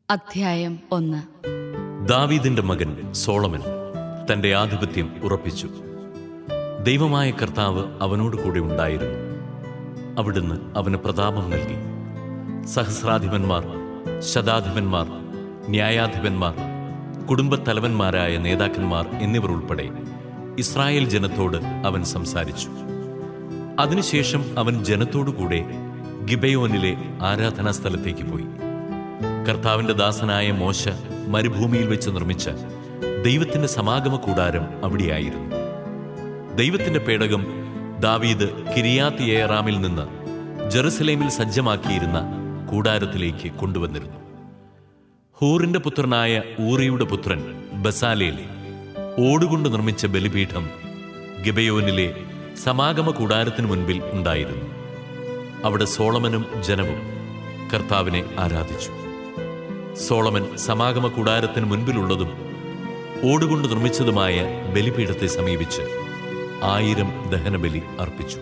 അധ്യായം 1. ദാവീദിന്റെ മകൻ സോളമൻ തന്റെ ആധിപത്യം ഉറപ്പിച്ചു. ദൈവമായ കർത്താവ് അവനോട് കൂടെ ഉണ്ടായിരുന്നു. അവിടുന്ന് അവന് പ്രതാപം നൽകി. സഹസ്രാധിപന്മാർ, ശതാധിപന്മാർ, ന്യായാധിപന്മാർ, കുടുംബത്തലവന്മാരായ നേതാക്കന്മാർ എന്നിവർ ഉൾപ്പെടെ ഇസ്രായേൽ ജനത്തോട് അവൻ സംസാരിച്ചു. അതിനുശേഷം അവൻ ജനത്തോടുകൂടെ ഗിബെയോനിലെ ആരാധനാ സ്ഥലത്തേക്ക് പോയി. കർത്താവിന്റെ ദാസനായ മോശ മരുഭൂമിയിൽ വെച്ച് നിർമ്മിച്ച ദൈവത്തിന്റെ സമാഗമ കൂടാരം അവിടെയായിരുന്നു. ദൈവത്തിന്റെ പേടകം ദാവീദ് കിരിയാത്ത് യെയാറാമിൽ നിന്ന് ജെറുസലേമിൽ സജ്ജമാക്കിയിരുന്ന കൂടാരത്തിലേക്ക് കൊണ്ടുവന്നിരുന്നു. ഹൂറിന്റെ പുത്രനായ ഊറിയുടെ പുത്രൻ ബസാലേൽ ഓടുകൊണ്ട് നിർമ്മിച്ച ബലിപീഠം ഗിബെയോനിലെ സമാഗമ കൂടാരത്തിനു മുൻപിൽ ഉണ്ടായിരുന്നു. അവിടെ സോളമനും ജനവും കർത്താവിനെ ആരാധിച്ചു. സോളമൻ സമാഗമ കൂടാരത്തിന് മുൻപിലുള്ളതും ഓടുകൊണ്ട് നിർമ്മിച്ചതുമായ ബലിപീഠത്തെ സമീപിച്ച് 1000 ദഹനബലി അർപ്പിച്ചു.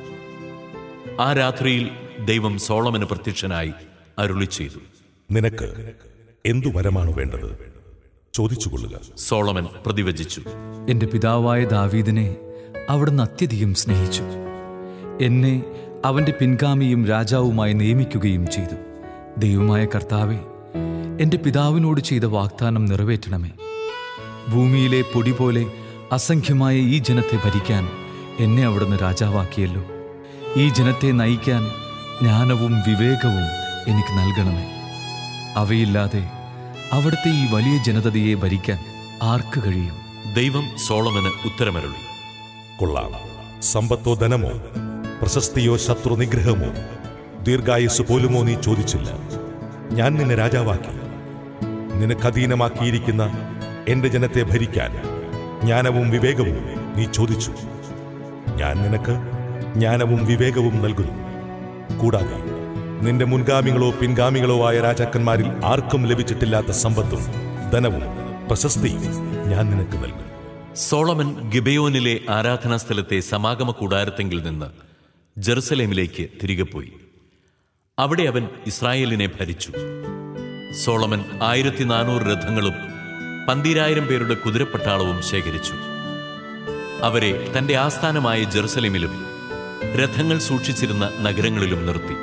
ആ രാത്രിയിൽ ദൈവം സോളമന് പ്രത്യക്ഷനായി അരുളി ചെയ്തു, നിനക്ക് എന്തു വരമാണ് വേണ്ടത്? ചോദിച്ചുകൊള്ളുക. സോളമൻ പ്രതിവചിച്ചു, എന്റെ പിതാവായ ദാവീദിനെ അവിടുന്ന് അത്യധികം സ്നേഹിച്ചു. എന്നെ അവന്റെ പിൻഗാമിയും രാജാവുമായി നിയമിക്കുകയും ചെയ്തു. ദൈവമായ കർത്താവേ, എന്റെ പിതാവിനോട് ചെയ്ത വാഗ്ദാനം നിറവേറ്റണമേ. ഭൂമിയിലെ പൊടി പോലെ അസംഖ്യമായ ഈ ജനത്തെ ഭരിക്കാൻ എന്നെ അവിടുന്ന് രാജാവാക്കിയല്ലോ. ഈ ജനത്തെ നയിക്കാൻ ജ്ഞാനവും വിവേകവും എനിക്ക് നൽകണമേ. അവയില്ലാതെ അവിടുത്തെ ഈ വലിയ ജനതയെ ഭരിക്കാൻ ആർക്ക് കഴിയും? ദൈവം സോളമന് ഉത്തരമരുളി, കൊള്ളാം. സമ്പത്തോ ധനമോ പ്രശസ്തിയോ ശത്രുനിഗ്രഹമോ ദീർഘായുസ് പോലുമോ നീ ചോദിച്ചില്ല. ഞാൻ നിന്നെ രാജാവാക്കി. നിനക്കധീനമാക്കിയിരിക്കുന്ന എന്റെ ജനത്തെ ഭരിക്കാൻ ജ്ഞാനവും വിവേകവും നീ ചോദിച്ചു. ഞാൻ നിനക്ക് ജ്ഞാനവും വിവേകവും നൽകുന്നു. കൂടാതെ നിന്റെ മുൻഗാമികളോ പിൻഗാമികളോ ആയ രാജാക്കന്മാരിൽ ആർക്കും ലഭിച്ചിട്ടില്ലാത്ത സമ്പത്തും ധനവും പ്രശസ്തിയും ഞാൻ നിനക്ക് നൽകും. സോളമൻ ഗിബെയോനിലെ ആരാധനാ സ്ഥലത്തെ സമാഗമ കൂടാരത്തെങ്കിൽ നിന്ന് ജെറുസലേമിലേക്ക് തിരികെ പോയി. അവിടെ അവൻ ഇസ്രായേലിനെ ഭരിച്ചു. സോളമൻ 1400 രഥങ്ങളും 12000 പേരുടെ കുതിരപ്പട്ടാളവും ശേഖരിച്ചു. അവരെ തന്റെ ആസ്ഥാനമായ ജെറുസലേമിലും രഥങ്ങൾ സൂക്ഷിച്ചിരുന്ന നഗരങ്ങളിലും നിർത്തി.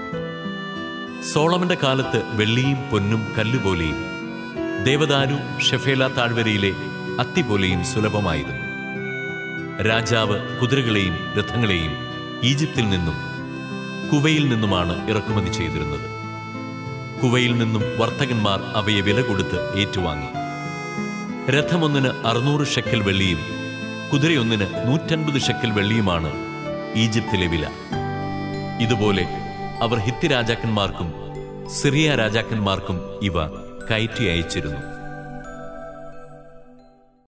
സോളമന്റെ കാലത്ത് വെള്ളിയും പൊന്നും കല്ലുപോലെയും ദേവദാരു ഷെഫേല താഴ്വരയിലെ അത്തിപോലെയും സുലഭമായിരുന്നു. രാജാവ് കുതിരകളെയും രഥങ്ങളെയും ഈജിപ്തിൽ നിന്നും കുവയിൽ നിന്നുമാണ് ഇറക്കുമതി ചെയ്തിരുന്നത്. കുവയിൽ നിന്നും വർത്തകന്മാർ അവയെ വില കൊടുത്ത് ഏറ്റുവാങ്ങി. രഥമൊന്നിന് 600 ഷെക്കൽ വെള്ളിയും കുതിരയൊന്നിന് 150 ഷെക്കൽ വെള്ളിയുമാണ് ഈജിപ്തിലെ വില. ഇതുപോലെ അവർ ഹിത്തി രാജാക്കന്മാർക്കും സിറിയ രാജാക്കന്മാർക്കും ഇവ കയറ്റി അയച്ചിരുന്നു.